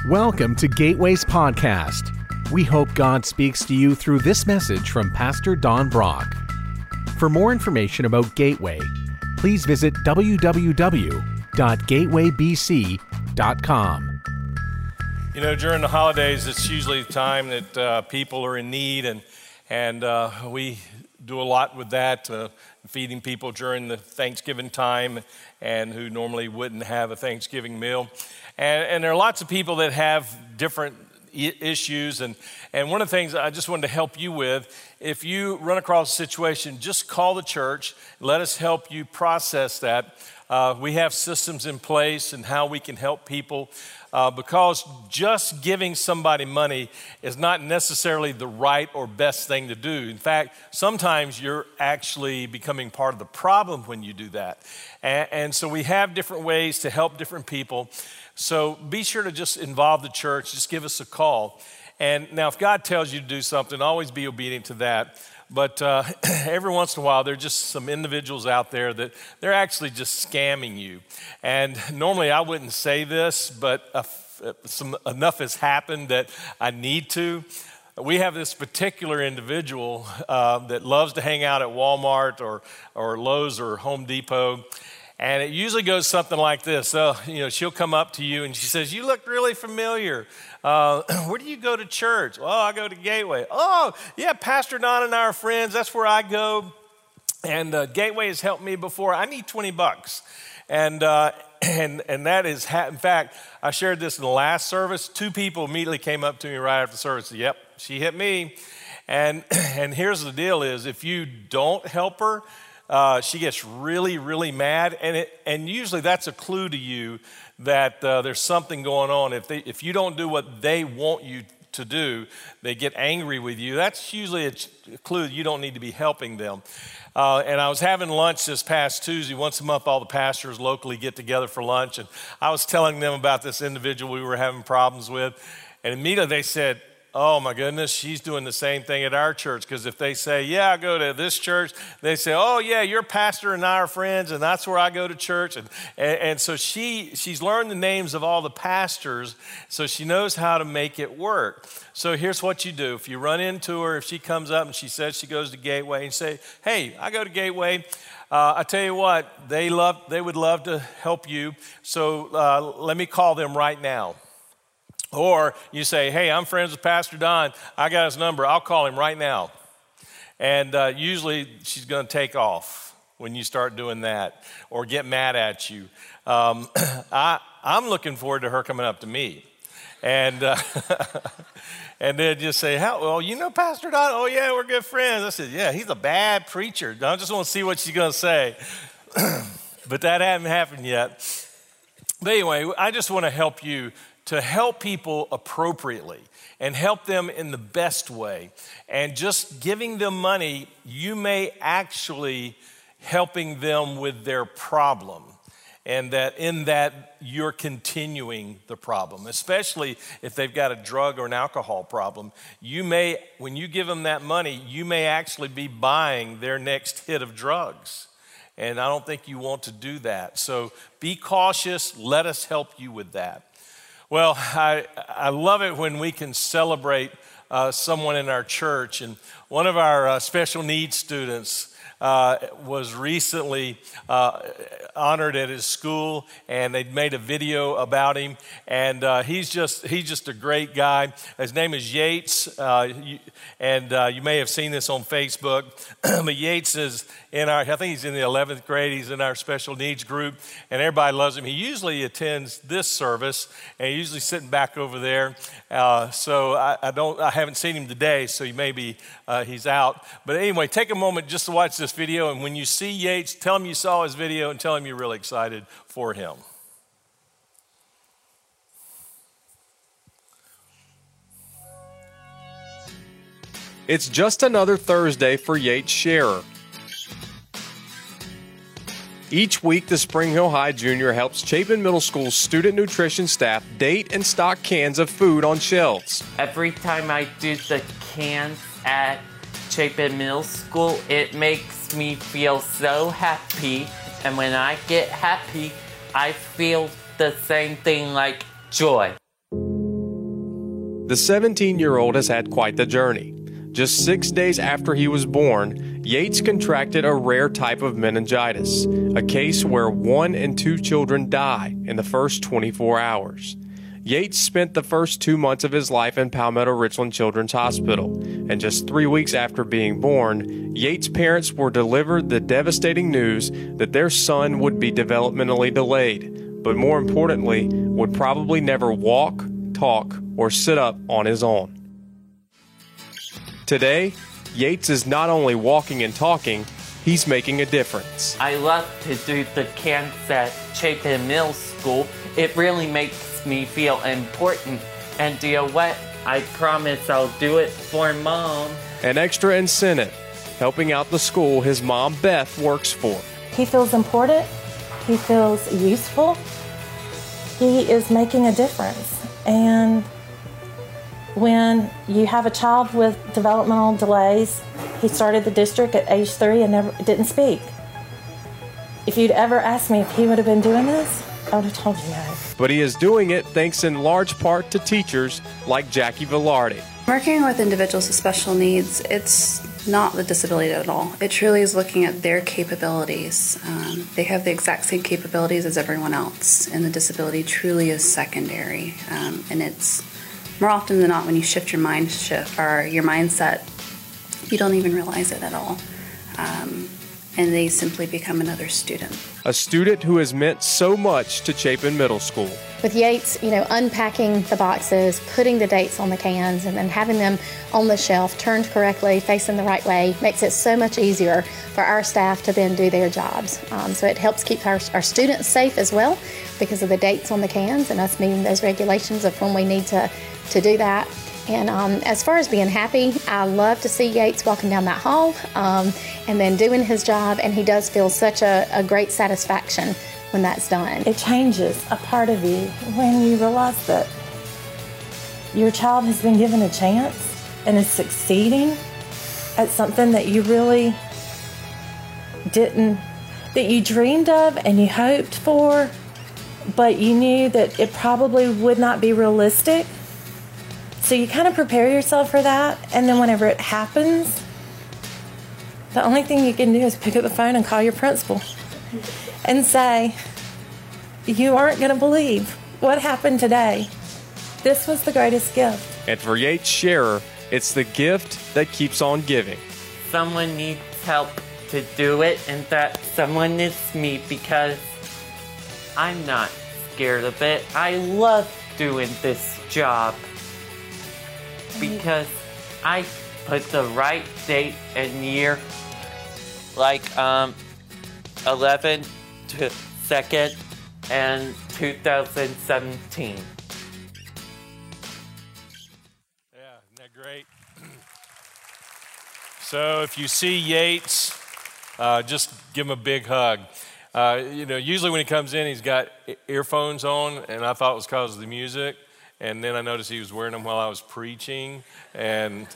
Welcome to Gateway's podcast. We hope God speaks to you through this message from Pastor Don Brock. For more information about Gateway, please visit www.gatewaybc.com. You know, during the holidays, it's usually the time that people are in need, and we do a lot with that, feeding people during the Thanksgiving time and who normally wouldn't have a Thanksgiving meal. And there are lots of people that have different issues, and one of the things I just wanted to help you with, if you run across a situation, just call the church, let us help you process that. We have systems in place and how we can help people, because just giving somebody money is not necessarily the right or best thing to do. In fact, sometimes you're actually becoming part of the problem when you do that. And so we have different ways to help different people. So be sure to just involve the church. Just give us a call. And now if God tells you to do something, always be obedient to that. But every once in a while, there are just some individuals out there that they're actually just scamming you. And normally I wouldn't say this, but enough has happened that I need to. We have this particular individual that loves to hang out at Walmart or Lowe's or Home Depot. And it usually goes something like this. She'll come up to you and she says, "You look really familiar. Where do you go to church?" "Oh, I go to Gateway." "Oh, yeah, Pastor Don and I are friends. That's where I go. And Gateway has helped me before. I need $20. And that is, in fact, I shared this in the last service. 2 people immediately came up to me right after the service and said, "Yep, she hit me." And here's the deal is, if you don't help her, she gets really, really mad, and usually that's a clue to you that there's something going on. If you don't do what they want you to do, they get angry with you. That's usually a clue that you don't need to be helping them. And I was having lunch this past Tuesday. Once a month, all the pastors locally get together for lunch, and I was telling them about this individual we were having problems with, and immediately they said, "Oh my goodness, she's doing the same thing at our church." Because if they say, "Yeah, I go to this church," they say, "Oh yeah, your pastor and I are friends, and that's where I go to church." And so she's learned the names of all the pastors, so she knows how to make it work. So here's what you do. If you run into her, if she comes up and she says she goes to Gateway, and say, "Hey, I go to Gateway. I tell you what, they would love to help you, so let me call them right now." Or you say, "Hey, I'm friends with Pastor Don. I got his number. I'll call him right now." And usually she's going to take off when you start doing that or get mad at you. I'm looking forward to her coming up to me. And and then just say, "Well, you know Pastor Don?" "Oh, yeah, we're good friends." I said, "Yeah, he's a bad preacher. I just want to see what she's going to say." But that hasn't happened yet. But anyway, I just want to help you to help people appropriately and help them in the best way. And just giving them money, you may actually helping them with their problem. And that in that you're continuing the problem, especially if they've got a drug or an alcohol problem. You may, when you give them that money, you may actually be buying their next hit of drugs. And I don't think you want to do that. So be cautious. Let us help you with that. Well, I love it when we can celebrate someone in our church. And one of our special needs students was recently honored at his school, and they'd made a video about him. And he's just a great guy. His name is Yates, and you may have seen this on Facebook. But Yates is I think he's in the 11th grade. He's in our special needs group, and everybody loves him. He usually attends this service, and he's usually sitting back over there. So I haven't seen him today, so he's out. But anyway, take a moment just to watch this video, and when you see Yates, tell him you saw his video and tell him you're really excited for him. It's just another Thursday for Yates Sharer. Each week, the Spring Hill High Junior helps Chapin Middle School student nutrition staff date and stock cans of food on shelves. Every time I do the cans at Chapin Middle School, it makes me feel so happy. And when I get happy, I feel the same thing like joy. The 17-year-old has had quite the journey. Just 6 days after he was born, Yates contracted a rare type of meningitis, a case where 1 in 2 children die in the first 24 hours. Yates spent the first 2 months of his life in Palmetto Richland Children's Hospital, and just 3 weeks after being born, Yates' parents were delivered the devastating news that their son would be developmentally delayed, but more importantly, would probably never walk, talk, or sit up on his own. Today, Yates is not only walking and talking, he's making a difference. I love to do the cans at Chapin Middle School. It really makes me feel important. And do you know what? I promise I'll do it for Mom. An extra incentive, helping out the school his mom Beth works for. He feels important. He feels useful. He is making a difference. And when you have a child with developmental delays, he started the district at age 3 and didn't speak. If you'd ever asked me if he would have been doing this, I would have told you no. But he is doing it thanks in large part to teachers like Jackie Velarde. Working with individuals with special needs, it's not the disability at all. It truly is looking at their capabilities. They have the exact same capabilities as everyone else, and the disability truly is secondary. And it's more often than not when you shift your mindset, you don't even realize it at all. And they simply become another student. A student who has meant so much to Chapin Middle School. With Yates, unpacking the boxes, putting the dates on the cans, and then having them on the shelf, turned correctly, facing the right way, makes it so much easier for our staff to then do their jobs. So it helps keep our students safe as well because of the dates on the cans and us meeting those regulations of when we need to do that. And as far as being happy, I love to see Yates walking down that hall and then doing his job, and he does feel such a great satisfaction when that's done. It changes a part of you when you realize that your child has been given a chance and is succeeding at something that you really that you dreamed of and you hoped for, but you knew that it probably would not be realistic. So you kind of prepare yourself for that, and then whenever it happens, the only thing you can do is pick up the phone and call your principal and say, you aren't going to believe what happened today. This was the greatest gift. And for Yates Scherer, it's the gift that keeps on giving. Someone needs help to do it, and that someone is me, because I'm not scared of it. I love doing this job because I put the right date and year, like 11 to 2nd and 2017. Yeah, isn't that great? So if you see Yates, just give him a big hug. Usually when he comes in, he's got earphones on, and I thought it was because of the music. And then I noticed he was wearing them while I was preaching. But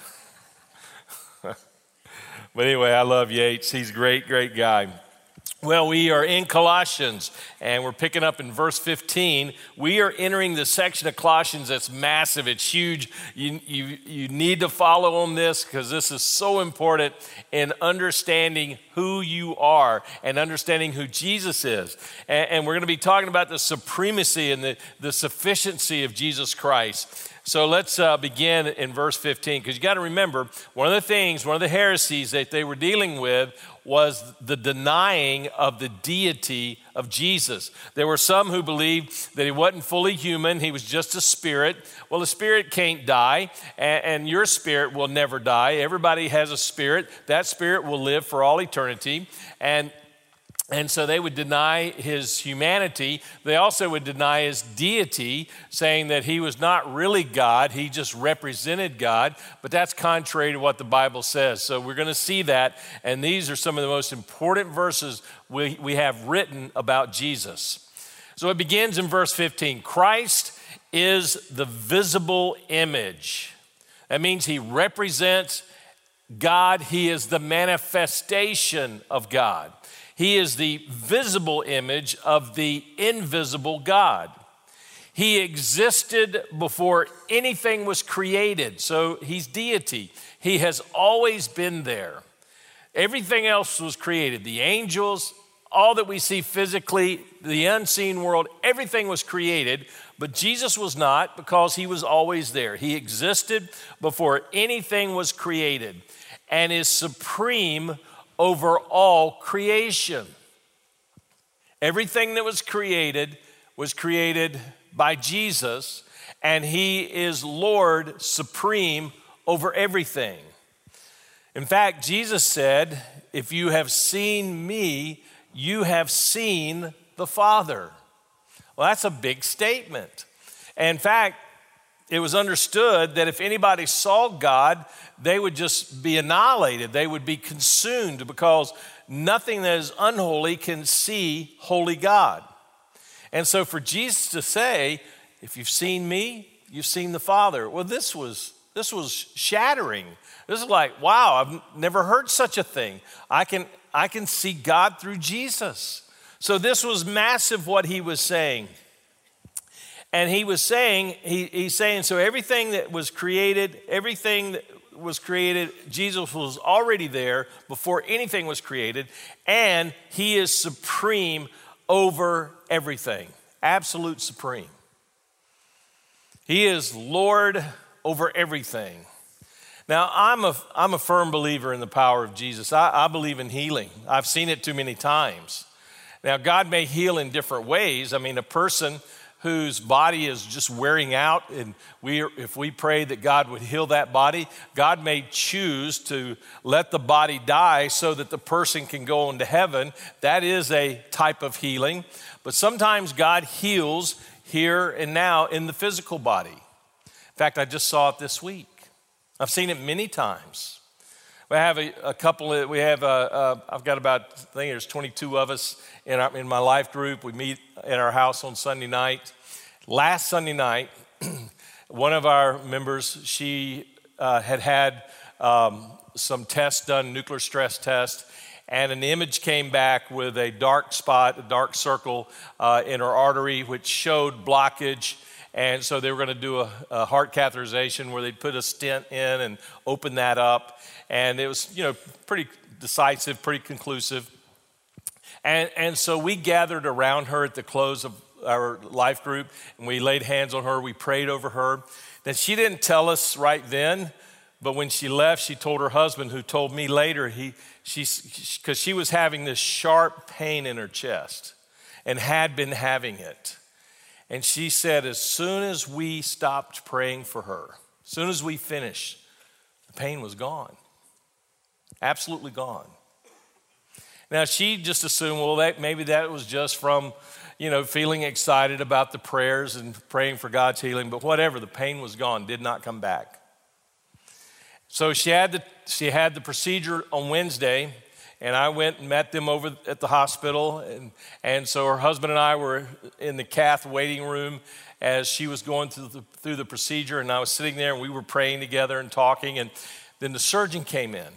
anyway, I love Yates. He's a great, great guy. Well, we are in Colossians, and we're picking up in verse 15. We are entering the section of Colossians that's massive. It's huge. You need to follow on this because this is so important in understanding who you are and understanding who Jesus is. And we're going to be talking about the supremacy and the sufficiency of Jesus Christ. So let's begin in verse 15, because you got to remember, one of the heresies that they were dealing with was the denying of the deity of Jesus. There were some who believed that he wasn't fully human, he was just a spirit. Well, the spirit can't die, and your spirit will never die. Everybody has a spirit. That spirit will live for all eternity. And so they would deny his humanity. They also would deny his deity, saying that he was not really God. He just represented God. But that's contrary to what the Bible says. So we're going to see that. And these are some of the most important verses we have written about Jesus. So it begins in verse 15. Christ is the visible image. That means he represents God. He is the manifestation of God. He is the visible image of the invisible God. He existed before anything was created. So he's deity. He has always been there. Everything else was created. The angels, all that we see physically, the unseen world, everything was created, but Jesus was not, because he was always there. He existed before anything was created and is supreme over all creation. Everything that was created by Jesus, and he is Lord supreme over everything. In fact, Jesus said, "If you have seen me, you have seen the Father." Well, that's a big statement. In fact, it was understood that if anybody saw God, they would just be annihilated. They would be consumed, because nothing that is unholy can see holy God. And so for Jesus to say, "If you've seen me, you've seen the Father," well, this was shattering. This is like, wow, I've never heard such a thing. I can see God through Jesus. So this was massive what he was saying. And he was saying, he's saying, so everything that was created, Jesus was already there before anything was created, and he is supreme over everything. Absolute supreme. He is Lord over everything. Now, I'm a firm believer in the power of Jesus. I believe in healing. I've seen it too many times. Now, God may heal in different ways. I mean, a person whose body is just wearing out, and if we pray that God would heal that body, God may choose to let the body die so that the person can go into heaven. That is a type of healing. But sometimes God heals here and now in the physical body. In fact, I just saw it this week. I've seen it many times. We have I've got about, I think there's 22 of us in my life group. We meet at our house on Sunday night. Last Sunday night, one of our members, she had some tests done, nuclear stress test, and an image came back with a dark spot, a dark circle in her artery, which showed blockage. And so they were going to do a heart catheterization where they'd put a stent in and open that up. And it was, pretty decisive, pretty conclusive. And so we gathered around her at the close of our life group, and we laid hands on her. We prayed over her. Then she didn't tell us right then, but when she left, she told her husband, who told me later, because she was having this sharp pain in her chest and had been having it. And she said, as soon as we stopped praying for her, as soon as we finished, the pain was gone. Absolutely gone. Now, she just assumed, well, maybe that was just from, feeling excited about the prayers and praying for God's healing. But whatever, the pain was gone, did not come back. So she had the procedure on Wednesday, and I went and met them over at the hospital. And so her husband and I were in the cath waiting room as she was going through the procedure. And I was sitting there, and we were praying together and talking. And then the surgeon came in.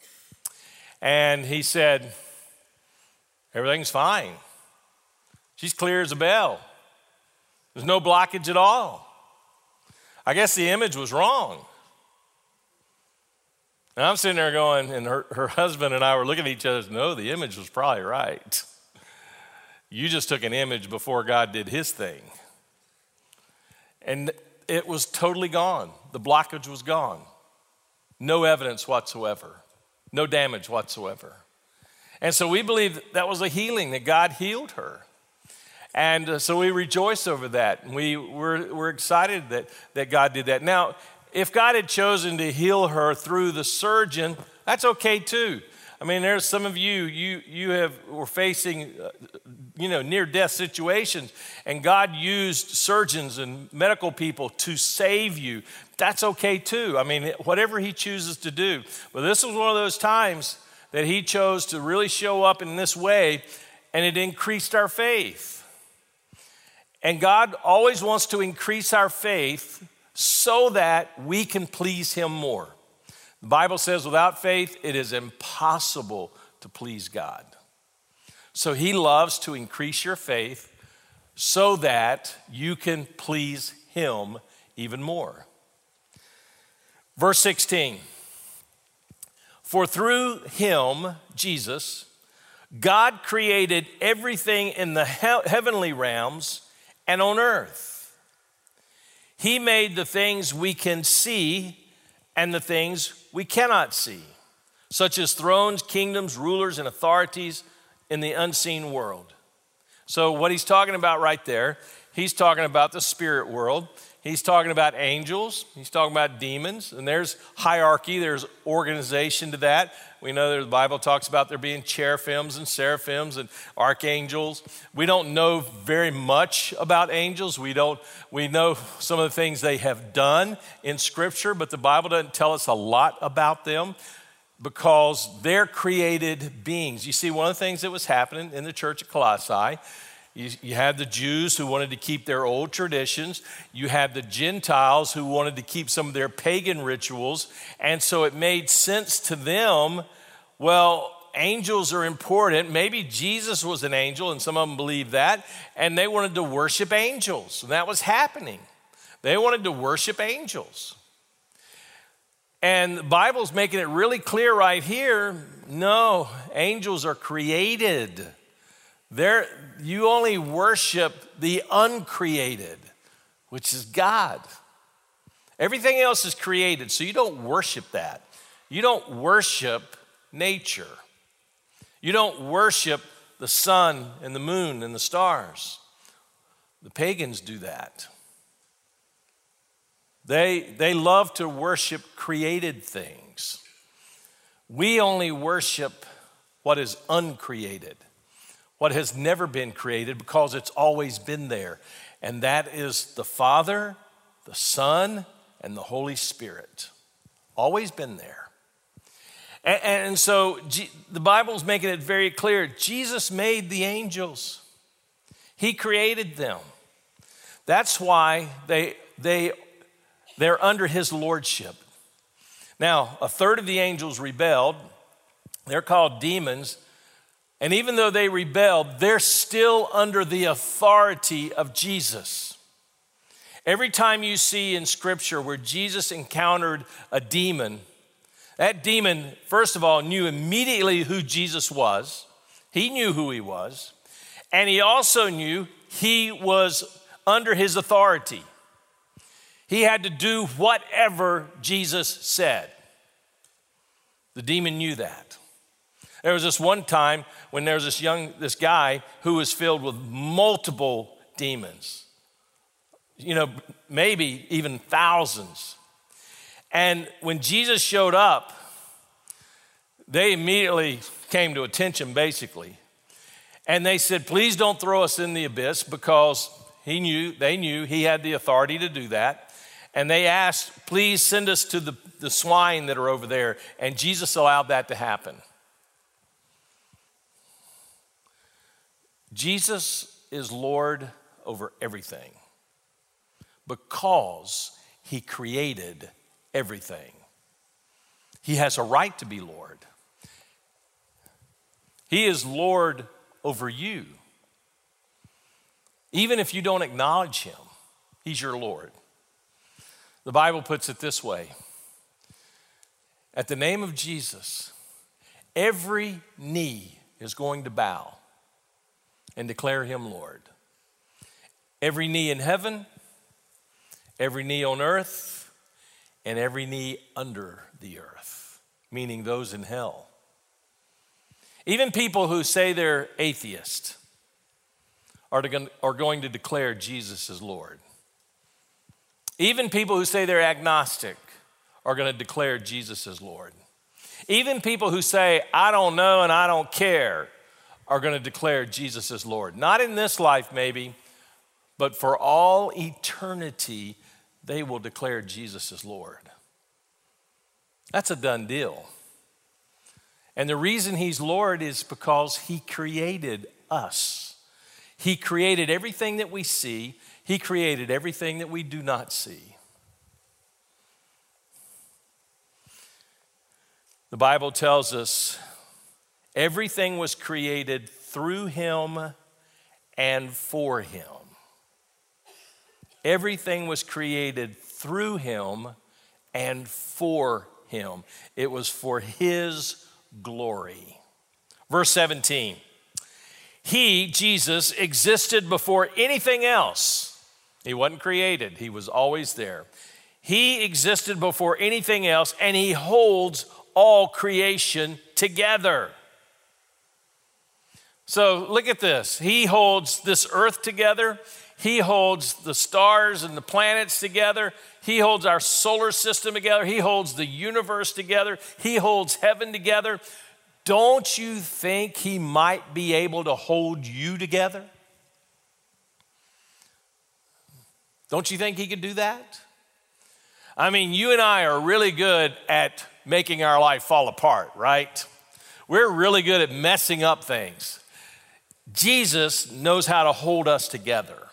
And he said, everything's fine. She's clear as a bell. There's no blockage at all. I guess the image was wrong. And I'm sitting there going, and her husband and I were looking at each other, no, the image was probably right. You just took an image before God did his thing. And it was totally gone. The blockage was gone. No evidence whatsoever. No damage whatsoever. And so we believe that was a healing, that God healed her. And so we rejoice over that. And we're excited that God did that. Now, if God had chosen to heal her through the surgeon, that's okay too. I mean, there's some of you were facing, near-death situations, and God used surgeons and medical people to save you. That's okay too. I mean, whatever he chooses to do. But this was one of those times that he chose to really show up in this way, and it increased our faith. And God always wants to increase our faith so that we can please him more. The Bible says without faith, it is impossible to please God. So he loves to increase your faith so that you can please him even more. Verse 16, for through him, Jesus, God created everything in the heavenly realms and on earth. He made the things we can see and the things we cannot see, such as thrones, kingdoms, rulers, and authorities in the unseen world. So what he's talking about right there, he's talking about the spirit world. He's talking about angels. He's talking about demons. And there's hierarchy. There's organization to that. We know that the Bible talks about there being cherubims and seraphims and archangels. We don't know very much about angels. We know some of the things they have done in Scripture, but the Bible doesn't tell us a lot about them because they're created beings. You see, one of the things that was happening in the church at Colossae, you had the Jews who wanted to keep their old traditions. You had the Gentiles who wanted to keep some of their pagan rituals. And so it made sense to them, well, angels are important. Maybe Jesus was an angel, and some of them believed that. And they wanted to worship angels. And that was happening. They wanted to worship angels. And the Bible's making it really clear right here, no, angels are created. You only worship the uncreated, which is God. Everything else is created, so you don't worship that. You don't worship nature. You don't worship the sun and the moon and the stars. The pagans do that. They love to worship created things. We only worship what is uncreated, what has never been created because it's always been there. And that is the Father, the Son, and the Holy Spirit. Always been there. And so the Bible's making it very clear. Jesus made the angels. He created them. That's why they're under his lordship. Now, a third of the angels rebelled. They're called demons. And even though they rebelled, they're still under the authority of Jesus. Every time you see in Scripture where Jesus encountered a demon, that demon, first of all, knew immediately who Jesus was. He knew who he was. And he also knew he was under his authority. He had to do whatever Jesus said. The demon knew that. There was this one time when there was this guy who was filled with multiple demons. Maybe even thousands. And when Jesus showed up, they immediately came to attention, basically. And they said, please don't throw us in the abyss, because they knew he had the authority to do that. And they asked, please send us to the swine that are over there. And Jesus allowed that to happen. Jesus is Lord over everything because he created everything. He has a right to be Lord. He is Lord over you. Even if you don't acknowledge him, he's your Lord. The Bible puts it this way. At the name of Jesus, every knee is going to bow and declare him Lord. Every knee in heaven, every knee on earth, and every knee under the earth, meaning those in hell. Even people who say they're atheist are going to declare Jesus as Lord. Even people who say they're agnostic are going to declare Jesus as Lord. Even people who say, I don't know and I don't care, are going to declare Jesus as Lord. Not in this life maybe, but for all eternity, they will declare Jesus as Lord. That's a done deal. And the reason he's Lord is because he created us. He created everything that we see. He created everything that we do not see. The Bible tells us everything was created through him and for him. Everything was created through him and for him. It was for his glory. Verse 17, he, Jesus, existed before anything else. He wasn't created. He was always there. He existed before anything else, and he holds all creation together. So look at this. He holds this earth together. He holds the stars and the planets together. He holds our solar system together. He holds the universe together. He holds heaven together. Don't you think he might be able to hold you together? Don't you think he could do that? I mean, you and I are really good at making our life fall apart, right? We're really good at messing up things. Jesus knows how to hold us together.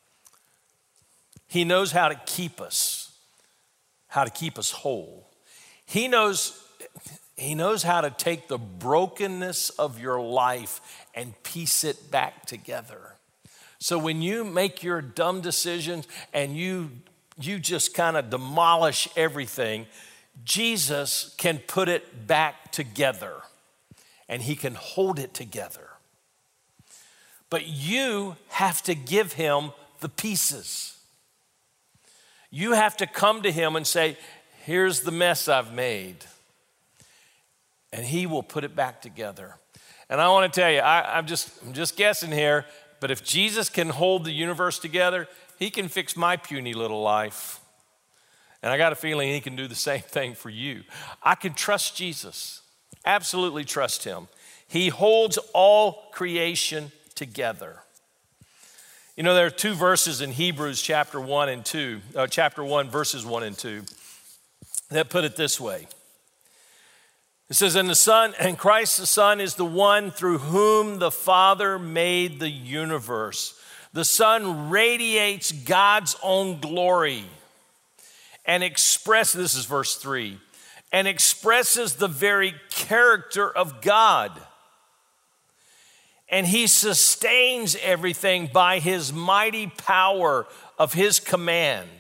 He knows how to keep us whole. He knows how to take the brokenness of your life and piece it back together. So when you make your dumb decisions and you just kind of demolish everything, Jesus can put it back together and he can hold it together. But you have to give him the pieces. You have to come to him and say, here's the mess I've made. And he will put it back together. And I want to tell you, I'm just guessing here, but if Jesus can hold the universe together, he can fix my puny little life. And I got a feeling he can do the same thing for you. I can trust Jesus, absolutely trust him. He holds all creation together. You know, there are two verses in Hebrews chapter 1, verses 1 and 2, that put it this way. It says, and Christ the Son is the one through whom the Father made the universe. The Son radiates God's own glory and this is verse 3, and expresses the very character of God. And he sustains everything by his mighty power of his command.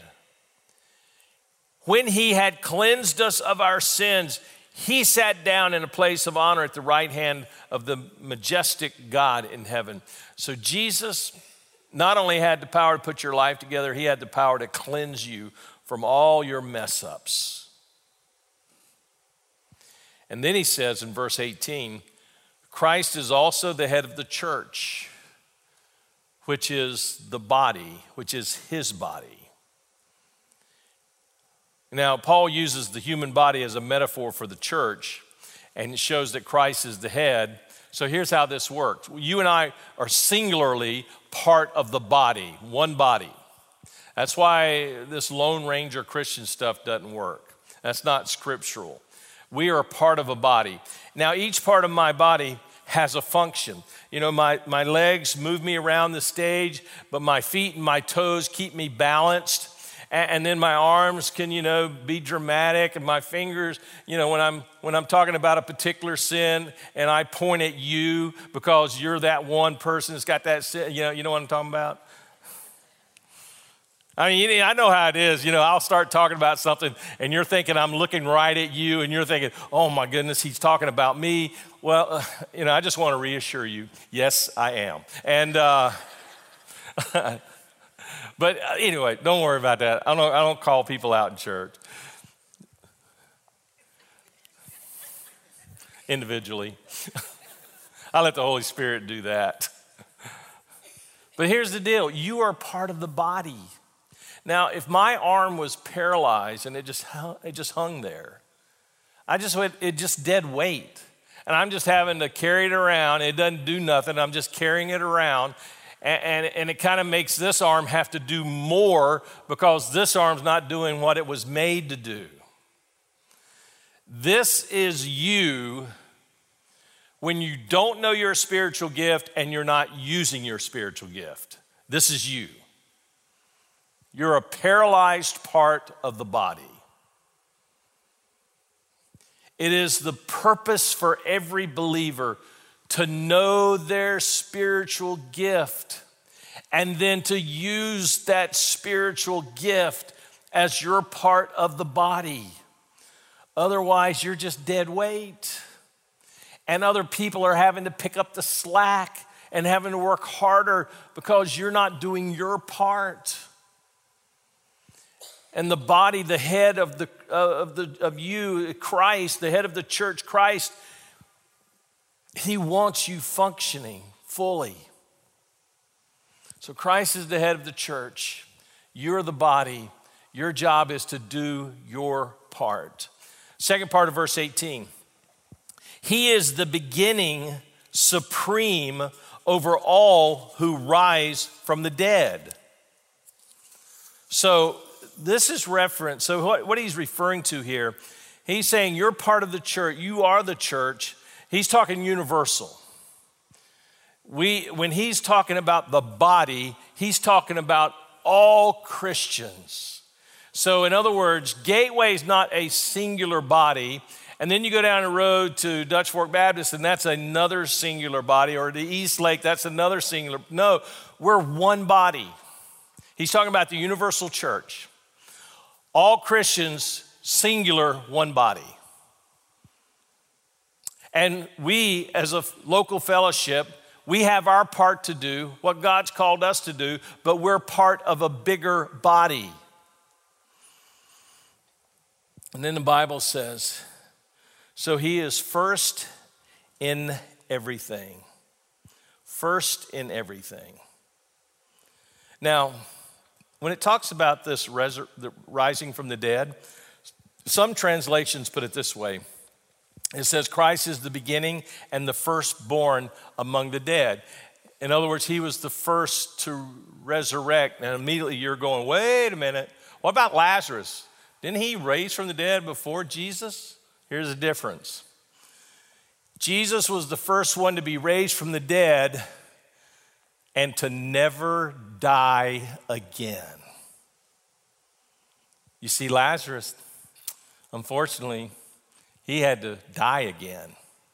When he had cleansed us of our sins, he sat down in a place of honor at the right hand of the majestic God in heaven. So Jesus not only had the power to put your life together, he had the power to cleanse you from all your mess ups. And then he says in verse 18, Christ is also the head of the church, which is the body, which is his body. Now, Paul uses the human body as a metaphor for the church, and it shows that Christ is the head. So here's how this works. You and I are singularly part of the body, one body. That's why this Lone Ranger Christian stuff doesn't work. That's not scriptural. We are a part of a body. Now, each part of my body has a function. You know, my legs move me around the stage, but my feet and my toes keep me balanced. And then my arms can, be dramatic, and my fingers, when I'm talking about a particular sin and I point at you because you're that one person that's got that sin, you know what I'm talking about? I mean, I know how it is. I'll start talking about something and you're thinking I'm looking right at you and you're thinking, oh my goodness, he's talking about me. Well, I just want to reassure you, yes, I am. And, but anyway, don't worry about that. I don't call people out in church. Individually. I let the Holy Spirit do that. But here's the deal. You are part of the body. Now, if my arm was paralyzed and it just hung there, it just dead weight. And I'm just having to carry it around. It doesn't do nothing. I'm just carrying it around. And it kind of makes this arm have to do more because this arm's not doing what it was made to do. This is you when you don't know your spiritual gift and you're not using your spiritual gift. This is you. You're a paralyzed part of the body. It is the purpose for every believer to know their spiritual gift and then to use that spiritual gift as your part of the body. Otherwise, you're just dead weight. And other people are having to pick up the slack and having to work harder because you're not doing your part. And the body, the head of you, Christ, the head of the church, Christ, he wants you functioning fully. So Christ is the head of the church. You're the body. Your job is to do your part. Second part of verse 18. He is the beginning, supreme over all who rise from the dead. So this is reference. So what he's referring to here, he's saying you're part of the church. You are the church. He's talking universal. When he's talking about the body, he's talking about all Christians. So in other words, Gateway is not a singular body. And then you go down the road to Dutch Fork Baptist, and that's another singular body, or to East Lake, that's another singular. No, we're one body. He's talking about the universal church. All Christians, singular, one body. And we, as a local fellowship, we have our part to do, what God's called us to do, but we're part of a bigger body. And then the Bible says, so he is first in everything. First in everything. Now, when it talks about this the rising from the dead, some translations put it this way. It says Christ is the beginning and the firstborn among the dead. In other words, he was the first to resurrect. And immediately you're going, wait a minute. What about Lazarus? Didn't he raise from the dead before Jesus? Here's the difference. Jesus was the first one to be raised from the dead and to never die again. You see, Lazarus, unfortunately, he had to die again.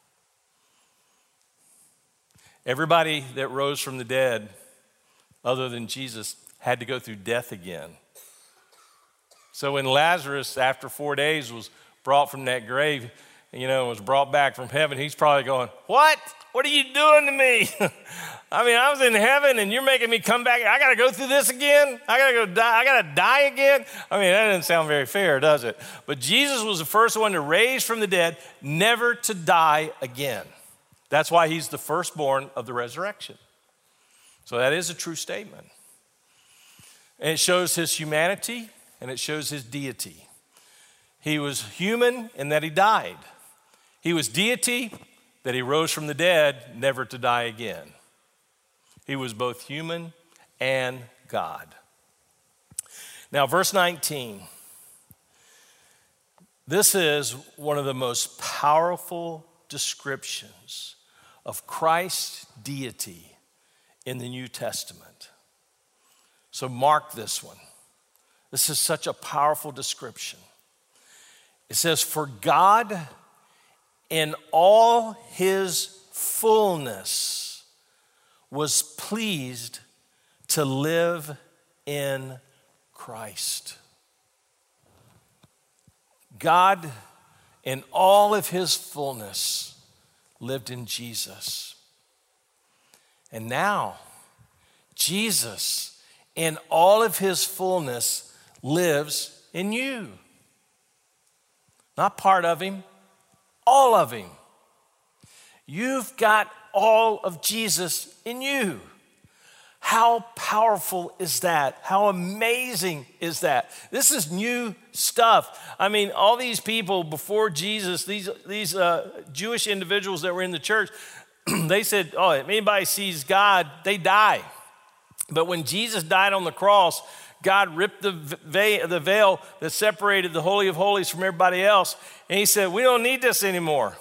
Everybody that rose from the dead, other than Jesus, had to go through death again. So when Lazarus, after 4 days, was brought from that grave, was brought back from heaven, he's probably going, what? What are you doing to me? I mean, I was in heaven and you're making me come back. I got to go through this again? I got to go die. I got to die again? I mean, that doesn't sound very fair, does it? But Jesus was the first one to raise from the dead, never to die again. That's why he's the firstborn of the resurrection. So that is a true statement. And it shows his humanity and it shows his deity. He was human in that he died. He was deity, that he rose from the dead, never to die again. He was both human and God. Now, verse 19. This is one of the most powerful descriptions of Christ's deity in the New Testament. So mark this one. This is such a powerful description. It says, for God in all his fullness was pleased to live in Christ. God in all of his fullness lived in Jesus. And now, Jesus in all of his fullness lives in you. Not part of him, all of him. You've got all of Jesus in you. How powerful is that? How amazing is that? This is new stuff. I mean, all these people before Jesus, these Jewish individuals that were in the church, they said, oh, if anybody sees God, they die. But when Jesus died on the cross, God ripped the veil that separated the Holy of Holies from everybody else. And he said, we don't need this anymore.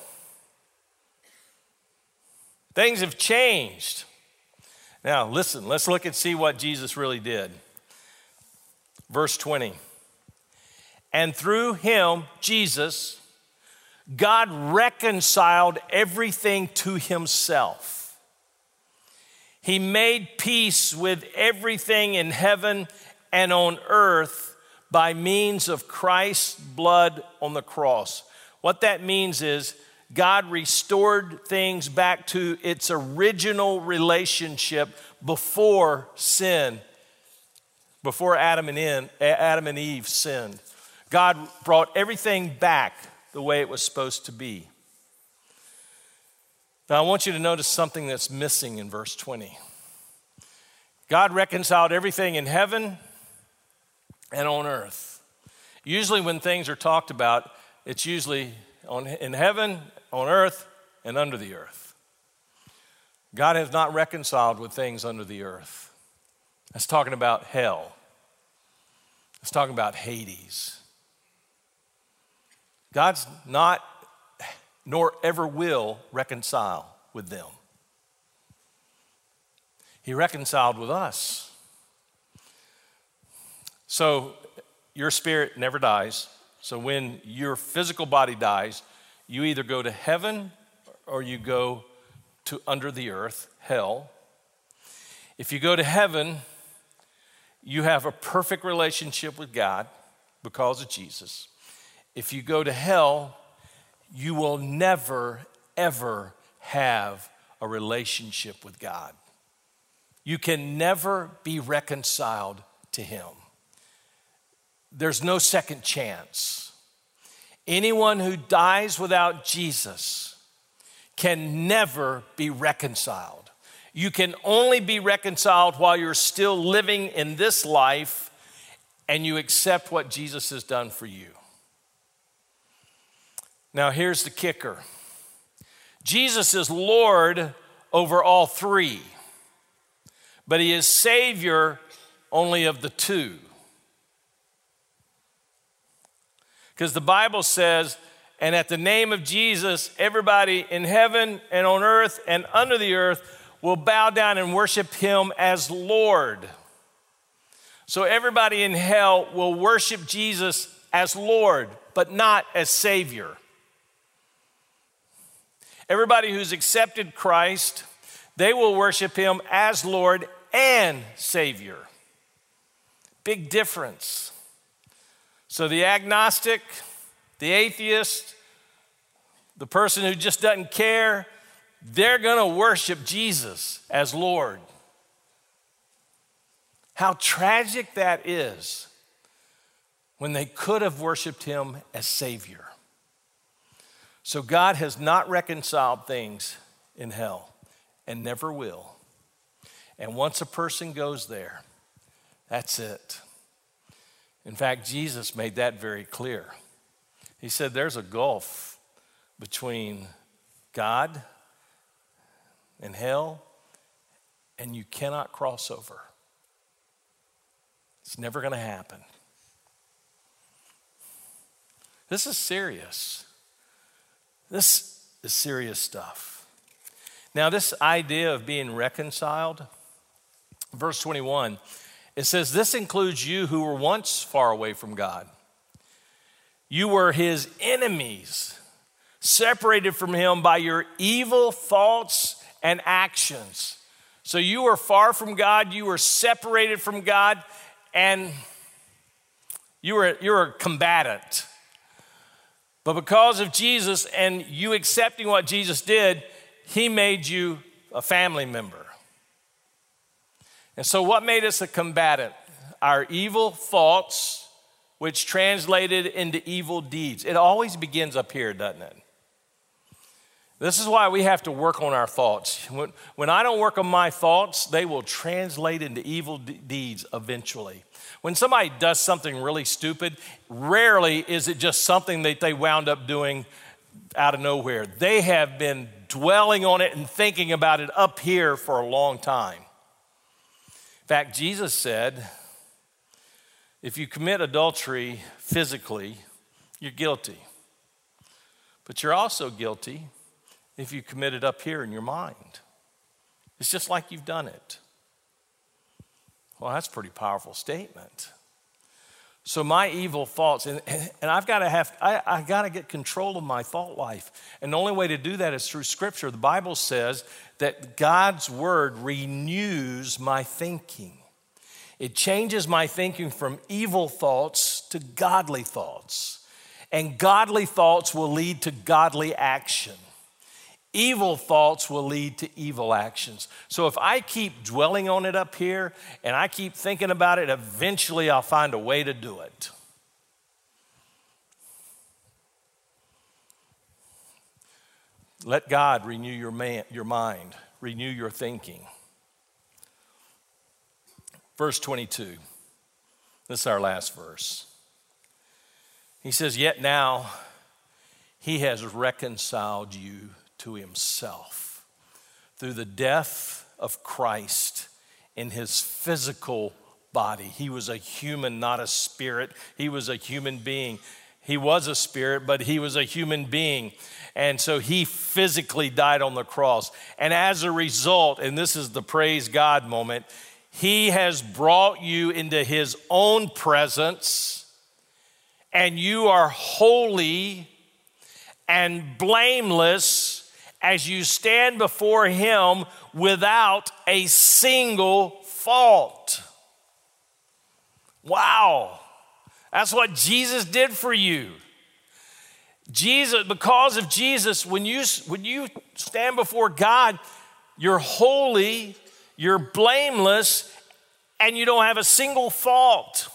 Things have changed. Now, listen, let's look and see what Jesus really did. Verse 20. And through him, Jesus, God reconciled everything to himself. He made peace with everything in heaven and on earth by means of Christ's blood on the cross. What that means is God restored things back to its original relationship before sin, before Adam and Eve sinned. God brought everything back the way it was supposed to be. Now, I want you to notice something that's missing in verse 20. God reconciled everything in heaven and on earth. Usually when things are talked about, it's usually in heaven, on earth, and under the earth. God has not reconciled with things under the earth. That's talking about hell. It's talking about Hades. God's not, nor ever will, reconcile with them. He reconciled with us. So your spirit never dies. So when your physical body dies, you either go to heaven or you go to under the earth, hell. If you go to heaven, you have a perfect relationship with God because of Jesus. If you go to hell, you will never, ever have a relationship with God. You can never be reconciled to him. There's no second chance. Anyone who dies without Jesus can never be reconciled. You can only be reconciled while you're still living in this life and you accept what Jesus has done for you. Now, here's the kicker. Jesus is Lord over all three, but he is Savior only of the two. Because the Bible says, and at the name of Jesus, everybody in heaven and on earth and under the earth will bow down and worship him as Lord. So everybody in hell will worship Jesus as Lord, but not as Savior. Everybody who's accepted Christ, they will worship him as Lord and Savior. Big difference. So the agnostic, the atheist, the person who just doesn't care, they're going to worship Jesus as Lord. How tragic that is when they could have worshiped him as Savior. So God has not reconciled things in hell and never will. And once a person goes there, that's it. In fact, Jesus made that very clear. He said there's a gulf between God and hell, and you cannot cross over. It's never going to happen. This is serious. This is serious stuff. Now, this idea of being reconciled, verse 21, it says, this includes you who were once far away from God. You were his enemies, separated from him by your evil thoughts and actions. So you were far from God, you were separated from God, and you were a combatant. But because of Jesus and you accepting what Jesus did, he made you a family member. And so what made us a combatant? Our evil thoughts, which translated into evil deeds. It always begins up here, doesn't it? This is why we have to work on our thoughts. When I don't work on my thoughts, they will translate into evil deeds eventually. When somebody does something really stupid, rarely is it just something that they wound up doing out of nowhere. They have been dwelling on it and thinking about it up here for a long time. In fact, Jesus said, if you commit adultery physically, you're guilty. But you're also guilty if you commit it up here in your mind. It's just like you've done it. Well, that's a pretty powerful statement. So my evil thoughts, and I've got to I got to get control of my thought life. And the only way to do that is through Scripture. The Bible says that God's word renews my thinking. It changes my thinking from evil thoughts to godly thoughts. And godly thoughts will lead to godly action. Evil thoughts will lead to evil actions. So if I keep dwelling on it up here and I keep thinking about it, eventually I'll find a way to do it. Let God renew your mind, renew your thinking. Verse 22, this is our last verse. He says, yet now he has reconciled you to himself through the death of Christ in his physical body. He was a human, not a spirit. He was a human being. He was a spirit, but he was a human being. And so he physically died on the cross. And as a result, and this is the praise God moment, he has brought you into his own presence, and you are holy and blameless as you stand before him without a single fault. Wow. That's what Jesus did for you. Jesus, because of Jesus, when you stand before God, you're holy, you're blameless, and you don't have a single fault.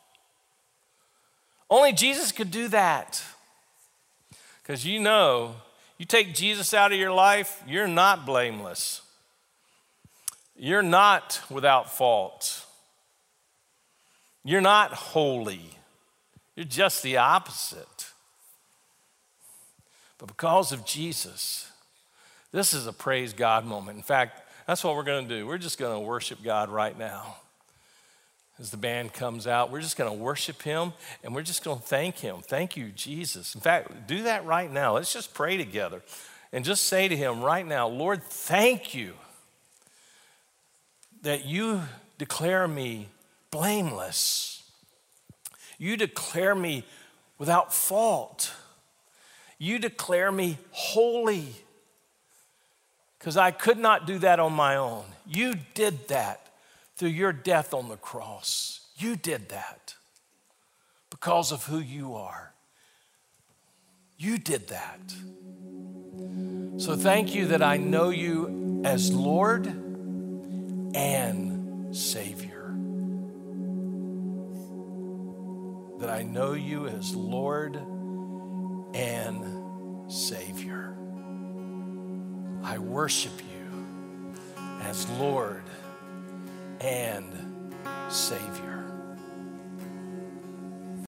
Only Jesus could do that. Because you take Jesus out of your life, you're not blameless. You're not without fault. You're not holy. You're just the opposite. But because of Jesus, this is a praise God moment. In fact, that's what we're going to do. We're just going to worship God right now. As the band comes out, we're just going to worship him, and we're just going to thank him. Thank you, Jesus. In fact, do that right now. Let's just pray together and just say to him right now, Lord, thank you that you declare me blameless. You declare me without fault. You declare me holy, because I could not do that on my own. You did that through your death on the cross. You did that because of who you are. You did that. So thank you that I know you as Lord and Savior. That I know you as Lord and Savior. I worship you as Lord and Savior.